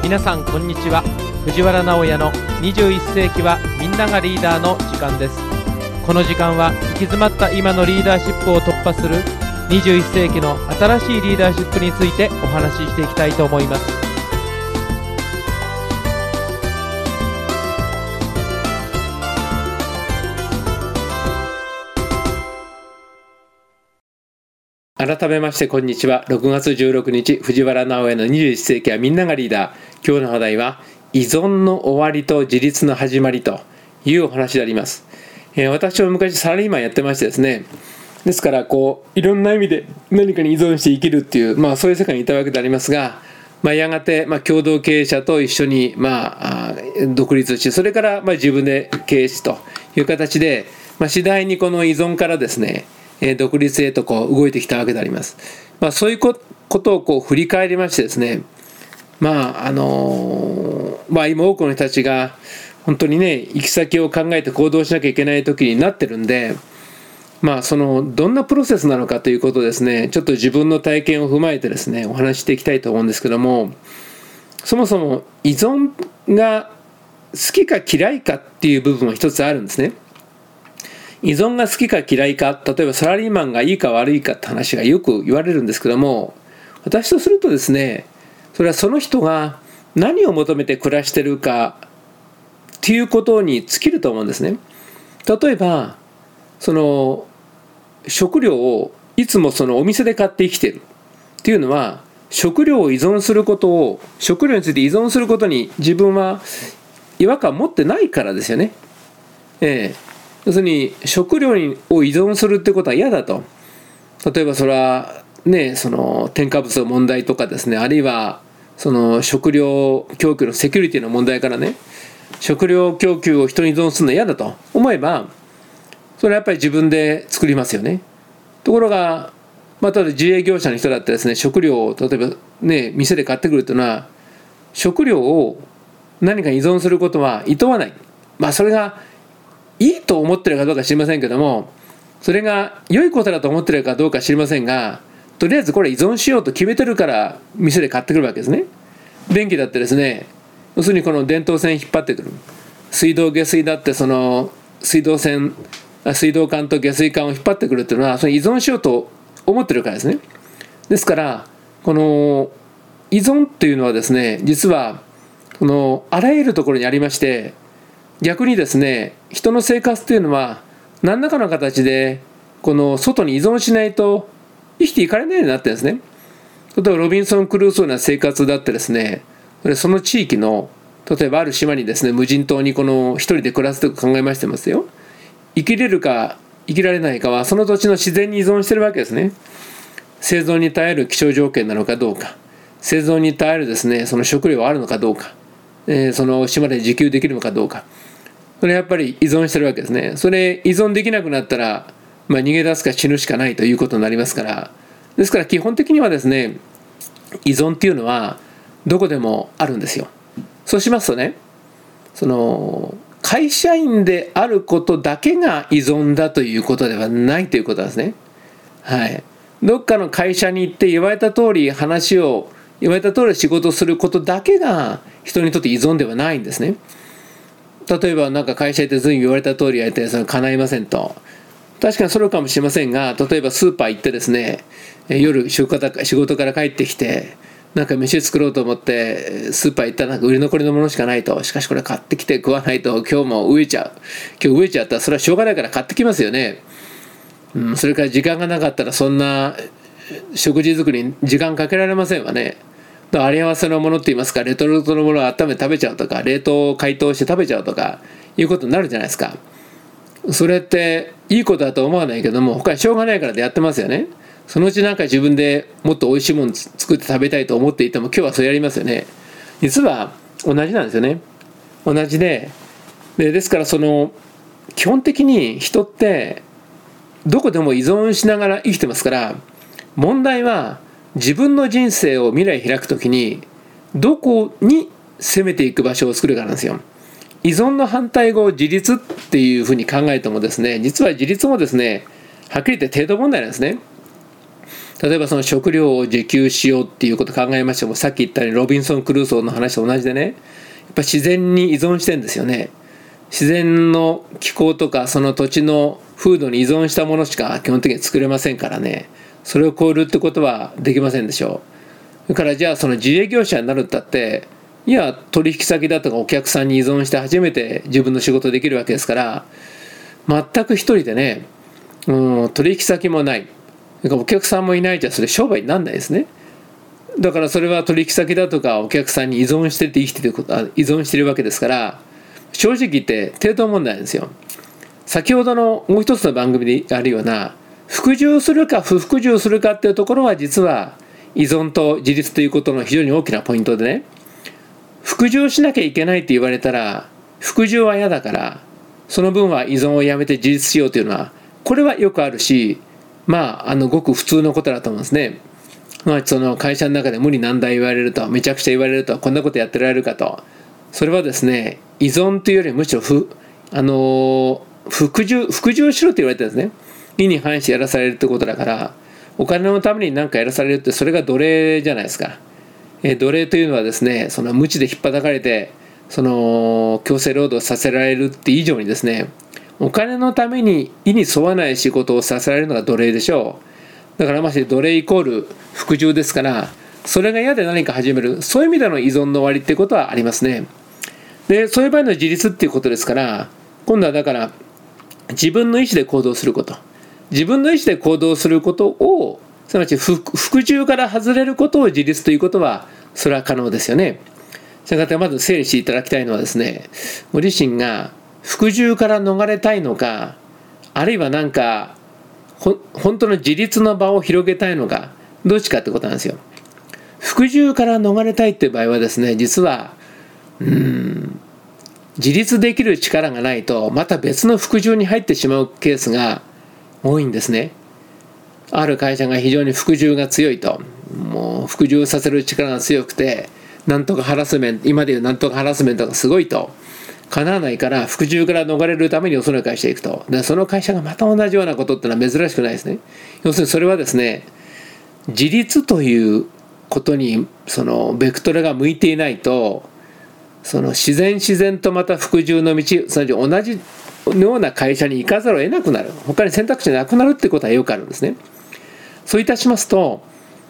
皆さんこんにちは。藤原直哉の21世紀はみんながリーダーの時間です。この時間は行き詰まった今のリーダーシップを突破する21世紀の新しいリーダーシップについてお話ししていきたいと思います。改めましてこんにちは。6月16日藤原直哉の21世紀はみんながリーダー。今日の話題は依存の終わりと自立の始まりというお話であります。私は昔サラリーマンやってましてですね、ですからいろんな意味で何かに依存して生きるっていう、そういう世界にいたわけでありますが、やがて共同経営者と一緒に独立し、それから自分で経営しという形で、次第にこの依存からですね独立へと動いてきたわけであります。そういうことを振り返りましてですね、今多くの人たちが本当に行き先を考えて行動しなきゃいけない時になってるんで、どんなプロセスなのかということをですね、ちょっと自分の体験を踏まえてですねお話ししていきたいと思うんですけども、そもそも依存が好きか嫌いかっていう部分は一つあるんですね。依存が好きか嫌いか、例えばサラリーマンがいいか悪いかって話がよく言われるんですけども、私とするとですね、それはその人が何を求めて暮らしてるかっていうことに尽きると思うんですね。例えば食料をいつもお店で買って生きてるっていうのは、食料を依存することを、食料について依存することに自分は違和感を持ってないからですよね。要するに食料を依存するってことは嫌だと。例えばそれは添加物の問題とかですね、あるいは食料供給のセキュリティの問題からね、食料供給を人に依存するのは嫌だと思えば、それはやっぱり自分で作りますよね。ところが例えば自営業者の人だってですね、食料を例えば店で買ってくるというのは、食料を何か依存することはいとわない。それがいいと思ってるかどうか知りませんけども、それが良いことだと思ってるかどうか知りませんが、とりあえずこれ依存しようと決めてるから店で買ってくるわけですね。電気だってですね、要するにこの電灯線引っ張ってくる。水道下水だって水道管と下水管を引っ張ってくるっていうのは、それ依存しようと思ってるからですね。ですからこの依存っていうのはですね、実はあらゆるところにありまして、逆にですね、人の生活っていうのは何らかの形で外に依存しないと生きていかれないようになってるんですね。例えばロビンソン・クルーソーな生活だってですね、その地域の例えばある島にですね、無人島に一人で暮らすと考えましてますよ。生きれるか生きられないかはその土地の自然に依存してるわけですね。生存に耐える気象条件なのかどうか、生存に耐えるですねその食料はあるのかどうか、その島で自給できるのかどうか、それやっぱり依存してるわけですね。それ依存できなくなったら、逃げ出すか死ぬしかないということになりますから、ですから基本的にはですね、依存っていうのはどこでもあるんですよ。そうしますとね、会社員であることだけが依存だということではないということなんですね。どっかの会社に行って言われた通り仕事をすることだけが人にとって依存ではないんですね。例えば会社行って随分言われた通りやりたい、それは叶いませんと。確かにそれかもしれませんが、例えばスーパー行ってですね、夜仕事から帰ってきて飯作ろうと思ってスーパー行ったら売れ残りのものしかないと。しかしこれ買ってきて食わないと今日飢えちゃったら、それはしょうがないから買ってきますよね。それから時間がなかったらそんな食事作りに時間かけられませんわね。あり合わせのものって言いますか、レトルトのものを温めて食べちゃうとか、冷凍を解凍して食べちゃうとかいうことになるじゃないですか。それっていいことだと思わないけども、他にしょうがないからでやってますよね。そのうち自分でもっと美味しいもの作って食べたいと思っていても、今日はそれやりますよね。実は同じなんですよね。同じですから基本的に人ってどこでも依存しながら生きてますから、問題は自分の人生を未来開くときにどこに攻めていく場所を作るかなんですよ。依存の反対語を自立っていうふうに考えてもですね、実は自立もですね、はっきり言って程度問題なんですね。 例えばその食料を自給しようっていうことを考えましても、さっき言ったようにロビンソン・クルーソーの話と同じでね、やっぱ自然に依存してるんですよね。自然の気候とかその土地の風土に依存したものしか基本的に作れませんからね、それを超えるってことはできませんでしょう。だからじゃあその自営業者になるったって、いや取引先だとかお客さんに依存して初めて自分の仕事できるわけですから、全く一人でね、取引先もない、お客さんもいないじゃそれ商売にならないですね。だからそれは取引先だとかお客さんに依存してて生きてることは依存してるわけですから、正直言って程度問題なんですよ。先ほどのもう一つの番組であるような服従するか不服従するかっていうところは、実は依存と自立ということの非常に大きなポイントでね、服従しなきゃいけないって言われたら服従は嫌だから、その分は依存をやめて自立しようというのは、これはよくあるし、ごく普通のことだと思うんですね。その会社の中で無理難題言われると、めちゃくちゃ言われると、こんなことやってられるかと、それはですね、依存というよりむしろ服従しろと言われてるんですね。意に反してやらされるってことだから、お金のために何かやらされるって、それが奴隷じゃないですか。奴隷というのはですね、その無知で引っ叩かれてその強制労働させられるって以上にですね、お金のために意に沿わない仕事をさせられるのが奴隷でしょう。だからまして奴隷イコール服従ですから、それが嫌で何か始める、そういう意味での依存の終わりっていうことはありますね。でそういう場合の自立っていうことですから、今度はだから自分の意思で行動すること、自分の意思で行動することを、すなわち服従から外れることを自立ということは、それは可能ですよね。それからまず整理していただきたいのはですね、ご自身が服従から逃れたいのか、あるいはなんか本当の自立の場を広げたいのか、どっちかってことなんですよ。服従から逃れたいっていう場合はですね、実は自立できる力がないと、また別の服従に入ってしまうケースが多いんですね。ある会社が非常に服従が強いと、もう服従させる力が強くて、なんとかハラスメント、今でいうなんとかハラスメントがすごいと、叶わないから服従から逃れるためによその会社へ行くと。でその会社がまた同じようなことってのは珍しくないですね。要するにそれはですね、自立ということにそのベクトルが向いていないと、その自然とまた服従の道、つまり同じような会社に行かざるを得なくなる、他に選択肢がなくなるってことはよくあるんですね。そういたしますと、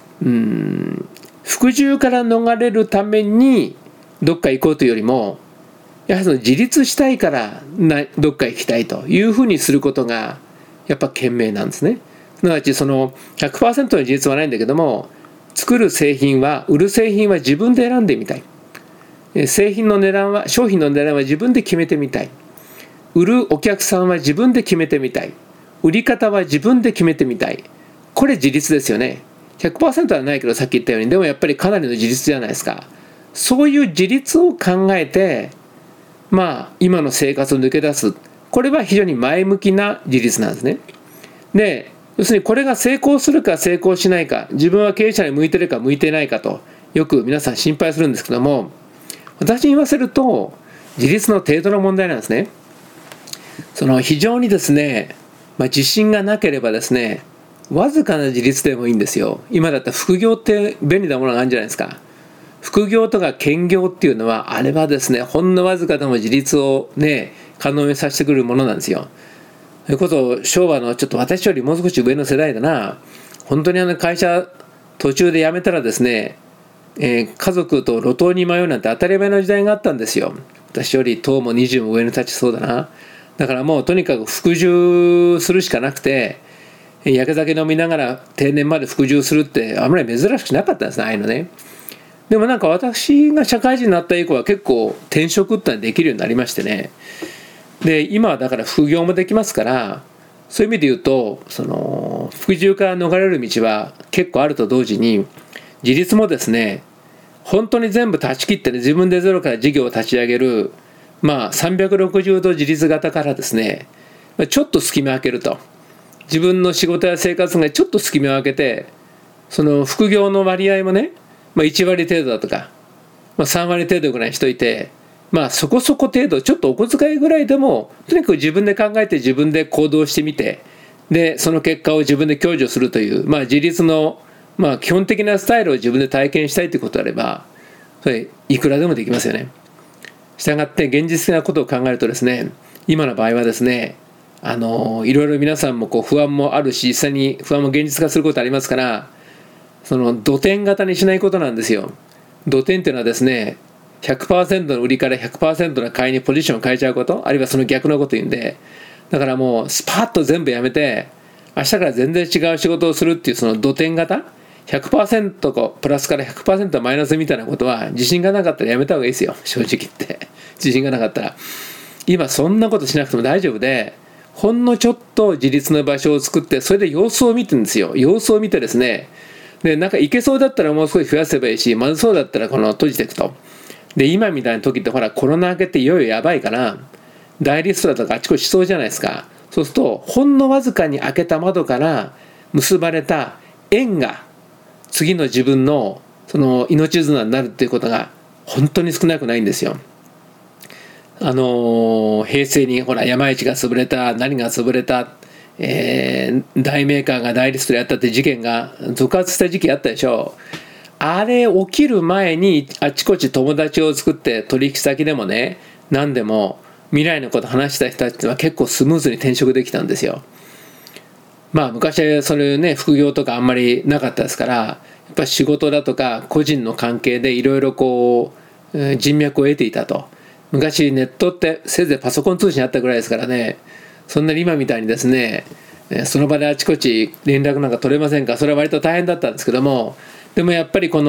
服従から逃れるためにどっか行こうというよりも、やはりその自立したいからどっか行きたいというふうにすることがやっぱ賢明なんですね。すなわちその 100% の自立はないんだけども、作る製品は、売る製品は自分で選んでみたい。製品の値段は、商品の値段は自分で決めてみたい。売るお客さんは自分で決めてみたい。売り方は自分で決めてみたい。これ自立ですよね。 100% はないけど、さっき言ったように、でもやっぱりかなりの自立じゃないですか。そういう自立を考えて、今の生活を抜け出す、これは非常に前向きな自立なんですね。で要するにこれが成功するか成功しないか、自分は経営者に向いてるか向いてないかとよく皆さん心配するんですけども、私に言わせると自立の程度の問題なんですね。その非常にですね、自信がなければですね、わずかな自立でもいいんですよ。今だったら副業って便利なものがあるんじゃないですか。副業とか兼業っていうのは、あれはですね、ほんのわずかでも自立をね可能にさせてくるものなんですよ。それこそ昭和のちょっと私よりもう少し上の世代だな、本当に会社途中で辞めたらですね、家族と路頭に迷うなんて当たり前の時代があったんですよ。私より10も20も上に立ちそうだな。だからもうとにかく服従するしかなくて、焼け酒飲みながら定年まで服従するってあんまり珍しくなかったんですね、ああいうのね。でもなんか私が社会人になった以降は結構転職ってのはできるようになりましてね。で今はだから副業もできますから、そういう意味で言うとその服従から逃れる道は結構あると同時に、自立もですね、本当に全部断ち切ってね、自分でゼロから事業を立ち上げる、360度自立型からですね、ちょっと隙間を空けると、自分の仕事や生活がちょっと隙間を空けて、その副業の割合もね、1割程度だとか、3割程度ぐらいにしといて、そこそこ程度、ちょっとお小遣いぐらいでもとにかく自分で考えて自分で行動してみて、 でその結果を自分で享受するという、自立の、基本的なスタイルを自分で体験したいということであれば、それいくらでもできますよね。したがって現実的なことを考えるとですね、今の場合はですね、いろいろ皆さんも不安もあるし、実際に不安も現実化することありますから、その土点型にしないことなんですよ。土点っていうのはですね、100% の売りから 100% の買いにポジションを変えちゃうこと、あるいはその逆のことを言うんで、だからもうスパッと全部やめて、明日から全然違う仕事をするっていうその土点型、100% プラスから 100% マイナスみたいなことは自信がなかったらやめた方がいいですよ、正直言って。自信がなかったら今そんなことしなくても大丈夫で、ほんのちょっと自立の場所を作って、それで様子を見てるんですよ。様子を見てですね、でなんかいけそうだったらもう少し増やせばいいし、まずそうだったら閉じていくと。で今みたいな時ってほら、コロナ明けていよいよやばいから、大リストラとかあちこちしそうじゃないですか。そうするとほんのわずかに開けた窓から結ばれた縁が次の自分のその命綱になるっていうことが本当に少なくないんですよ。平成にほら山一が潰れた、何が潰れた、大メーカーが大リストラやったって事件が続発した時期あったでしょう。あれ起きる前にあちこち友達を作って、取引先でもね、何でも未来のこと話した人たちは結構スムーズに転職できたんですよ。昔はそういうね、副業とかあんまりなかったですから、やっぱり仕事だとか個人の関係でいろいろ人脈を得ていたと。昔ネットってせいぜいパソコン通信あったぐらいですからね、そんなに今みたいにですね、その場であちこち連絡なんか取れませんか。それは割と大変だったんですけども、でもやっぱり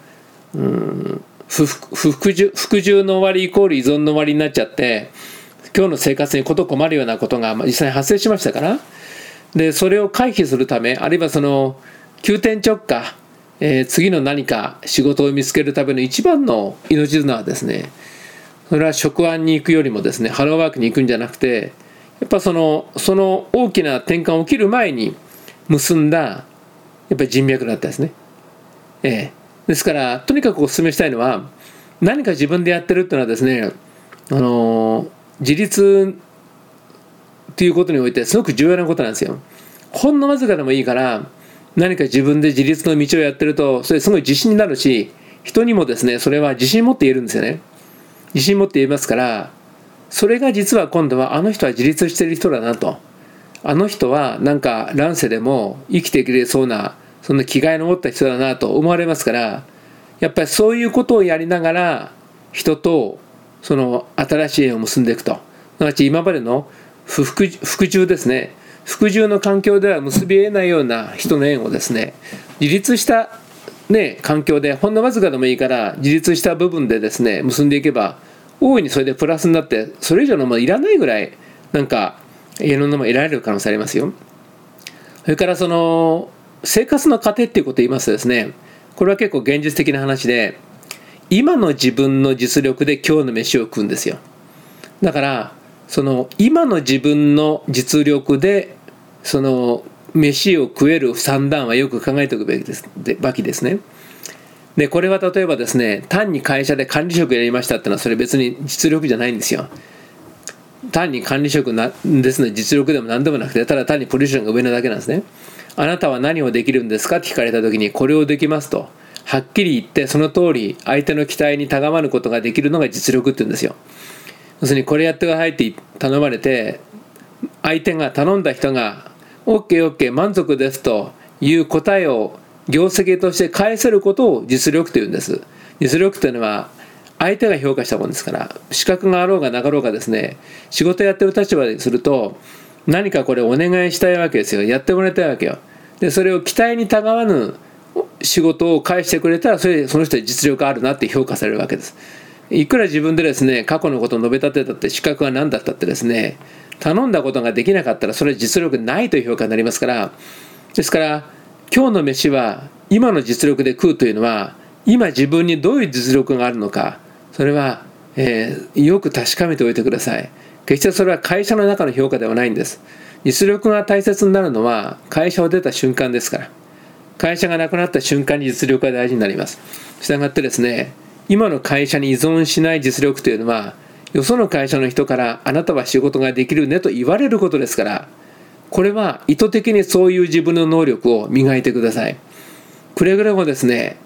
服従の終わりイコール依存の終わりになっちゃって、今日の生活に事困るようなことが実際に発生しましたから、でそれを回避するため、あるいはその急転直下、次の何か仕事を見つけるための一番の命綱はですね、それは職安に行くよりもですね、ハローワークに行くんじゃなくて、やっぱその大きな転換起きる前に結んだやっぱり人脈だったですね。ですからとにかくお勧めしたいのは、何か自分でやってるっていうのはですね、自立っていうことにおいてすごく重要なことなんですよ。ほんのわずかでもいいから、何か自分で自立の道をやってると、それすごい自信になるし、人にもですね、それは自信持って言えるんですよね。自信持って言えますから、それが実は今度はあの人は自立してる人だなと、あの人はなんか乱世でも生きてくれそうな、そんな気概の持った人だなと思われますから、やっぱりそういうことをやりながら人とその新しい縁を結んでいくと。すなわち今までの服従ですね、服従の環境では結び得ないような人の縁をですね、自立した環境でほんのわずかでもいいから自立した部分でですね結んでいけば、大いにそれでプラスになって、それ以上のものいらないぐらいなんかいろんなもの得られる可能性ありますよ。それからその生活の糧っていうことを言いますとですね、これは結構現実的な話で、今の自分の実力で今日の飯を食うんですよ。だからその今の自分の実力でその飯を食える算段はよく考えておくべきですね。でこれは例えばですね、単に会社で管理職やりましたってのはそれ別に実力じゃないんですよ。単に管理職ですね、実力でも何でもなくて、ただ単にポジションが上なだけなんですね。あなたは何をできるんですかって聞かれた時に、これをできますとはっきり言って、その通り相手の期待にたがまることができるのが実力って言うんですよ。要するにこれやってくださいって頼まれて、相手が頼んだ人が OKOK 満足ですという答えを業績として返せることを実力というんです。実力というのは相手が評価したものですから、資格があろうがなかろうがですね、仕事やってる立場ですると何かこれお願いしたいわけですよ。やってもらいたいわけよ。でそれを期待にたがわぬ仕事を返してくれたら、その人は実力あるなって評価されるわけです。いくら自分でですね過去のことを述べ立てたって資格が何だったってですね、頼んだことができなかったらそれは実力ないという評価になりますから、ですから今日の飯は今の実力で食うというのは、今自分にどういう実力があるのか、それは、よく確かめておいてください。決してそれは会社の中の評価ではないんです。実力が大切になるのは会社を出た瞬間ですから、会社がなくなった瞬間に実力が大事になります。したがってですね、今の会社に依存しない実力というのは、よその会社の人からあなたは仕事ができるねと言われることですから、 これは意図的にそういう自分の能力を磨いてください。くれぐれもですね、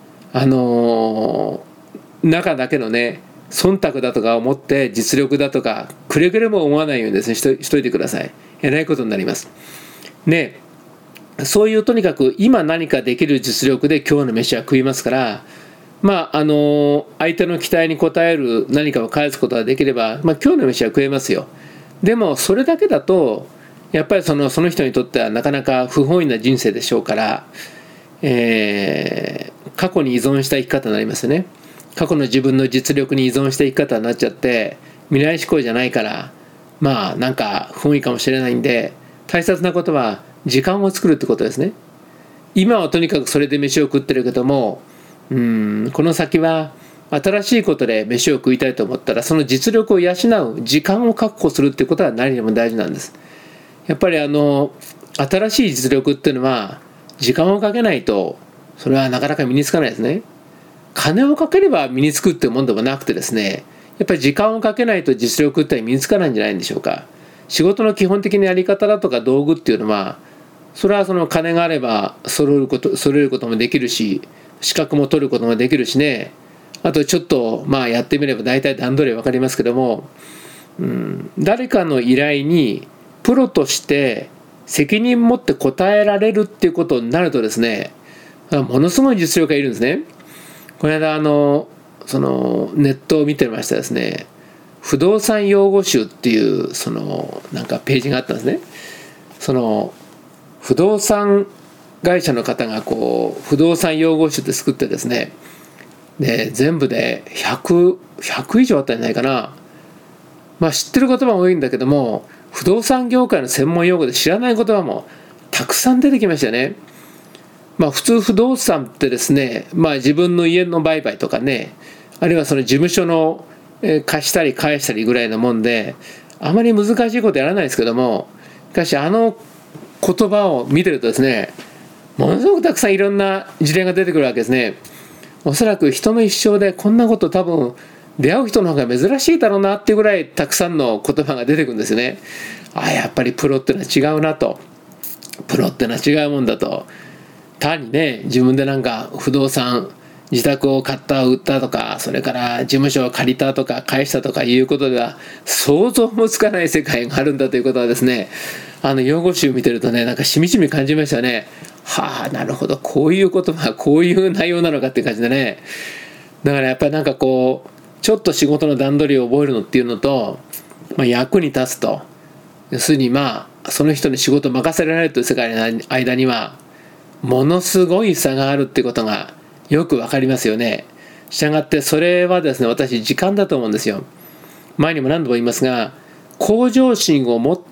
中だけのね、忖度だとか思って実力だとかくれぐれも思わないようにですねしといてください。えらいことになります。で、そういうとにかく今何かできる実力で今日の飯は食いますから、相手の期待に応える何かを返すことができれば、今日の飯は食えますよ。でもそれだけだとやっぱりその人にとってはなかなか不本意な人生でしょうから、過去に依存した生き方になりますよね。過去の自分の実力に依存した生き方になっちゃって未来志向じゃないから、なんか不本意かもしれないんで、大切なことは時間を作るってことですね。今はとにかくそれで飯を食ってるけども、この先は新しいことで飯を食いたいと思ったら、その実力を養う時間を確保するっていうことは何でも大事なんです。やっぱり新しい実力っていうのは時間をかけないとそれはなかなか身につかないですね。金をかければ身につくっていうもんでもなくてですね、やっぱり時間をかけないと実力って身につかないんじゃないんでしょうか。仕事の基本的なやり方だとか道具っていうのは、それはその金があれば揃えることもできるし、資格も取ることもできるしね。あとちょっとやってみれば大体段取り分かりますけども、誰かの依頼にプロとして責任持って応えられるっていうことになるとですね、ものすごい実力がいるんですね。この間そのネットを見てましたですね、不動産用語集っていうなんかページがあったんですね。その不動産会社の方が不動産用語集って作ってですね、で全部で100以上あったんじゃないかな。知ってる言葉も多いんだけども、不動産業界の専門用語で知らない言葉もたくさん出てきましたよね。普通不動産ってですね、自分の家の売買とかね、あるいはその事務所の貸したり返したりぐらいのもんで、あまり難しいことやらないですけども、しかし言葉を見てるとですね、ものすごくたくさんいろんな事例が出てくるわけですね。おそらく人の一生でこんなこと多分出会う人の方が珍しいだろうなっていうぐらいたくさんの言葉が出てくるんですよね。やっぱりプロってのは違うなと。プロってのは違うもんだと。単にね、自分でなんか不動産、自宅を買った売ったとか、それから事務所を借りたとか返したとかいうことでは想像もつかない世界があるんだということはですね、用語集見てるとね、なんかしみじみ感じましたね。なるほど、こういう言葉、こういう内容なのかっていう感じでね。だからやっぱりなんかちょっと仕事の段取りを覚えるのっていうのと、役に立つと、要するにその人に仕事を任せられるという世界の間にはものすごい差があるっていうことがよくわかりますよね。したがってそれはですね、私時間だと思うんですよ。前にも何度も言いますが、向上心を持って、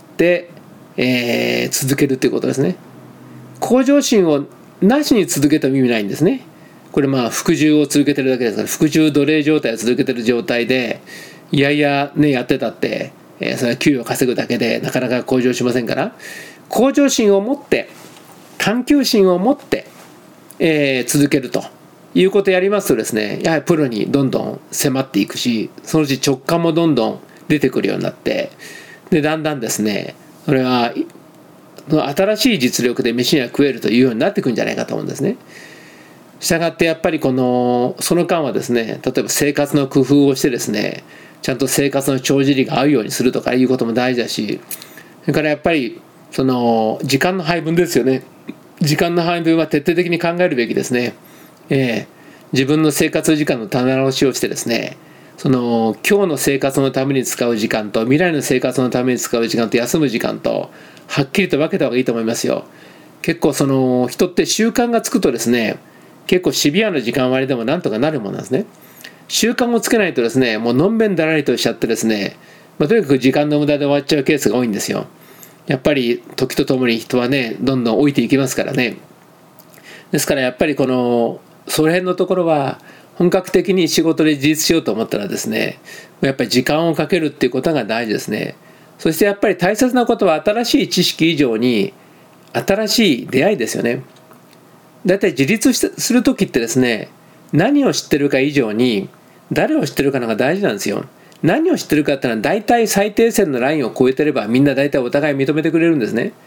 続けるっていうことですね。向上心をなしに続けても意味ないんですね。これ服従を続けてるだけですから、服従奴隷状態を続けてる状態でいやいやねやってたって、それは給与を稼ぐだけでなかなか向上しませんから、向上心を持って探求心を持って、続けるということをやりますとですね、やはりプロにどんどん迫っていくし、そのうち直感もどんどん出てくるようになって、でだんだんですね、それは新しい実力で飯が食えるというようになっていくんじゃないかと思うんですね。したがってやっぱりその間はですね、例えば生活の工夫をしてですね、ちゃんと生活の帳尻が合うようにするとかいうことも大事だし、それからやっぱり時間の配分ですよね。時間の配分は徹底的に考えるべきですね。自分の生活時間の棚卸しをしてですね、今日の生活のために使う時間と未来の生活のために使う時間と休む時間とはっきりと分けた方がいいと思いますよ。結構人って習慣がつくとですね、結構シビアな時間割でもなんとかなるものなんですね。習慣をつけないとですね、もうのんべんだらりとしちゃってですね、とにかく時間の無駄で終わっちゃうケースが多いんですよ。やっぱり時とともに人はね、どんどん老いていきますからね。ですからやっぱりその辺のところは本格的に仕事で自立しようと思ったらですね、やっぱり時間をかけるっていうことが大事ですね。そしてやっぱり大切なことは新しい知識以上に新しい出会いですよね。だいたい自立するときってですね、何を知ってるか以上に誰を知ってるかのが大事なんですよ。何を知ってるかってのは大体最低線のラインを超えてればみんな大体お互い認めてくれるんですね。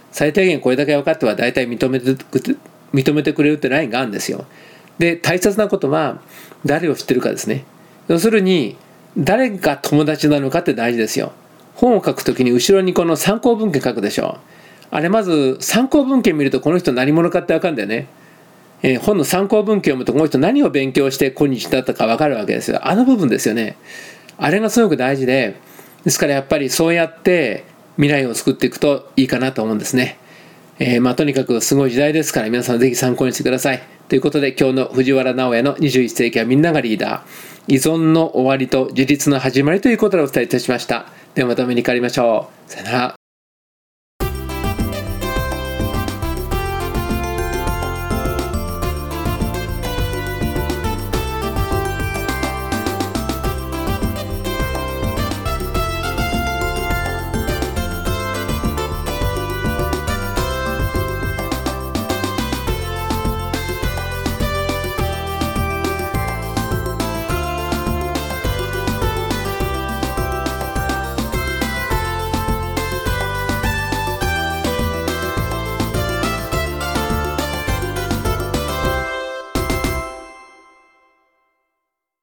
最低限これだけ分かっては大体認めてくれるってラインがあるんですよ。で大切なことは誰を知ってるかですね。要するに誰が友達なのかって大事ですよ。本を書くときに後ろにこの参考文献書くでしょ。あれまず参考文献見るとこの人何者かって分かるんだよね。本の参考文献を読むとこの人何を勉強して今日だったか分かるわけですよ。あの部分ですよね。あれがすごく大事で、ですからやっぱりそうやって未来を作っていくといいかなと思うんですね。とにかくすごい時代ですから皆さんぜひ参考にしてください。ということで今日の藤原直哉の21世紀はみんながリーダー、依存の終わりと自立の始まりということでお伝えいたしました。ではまたお目にかかりましょう。さよなら。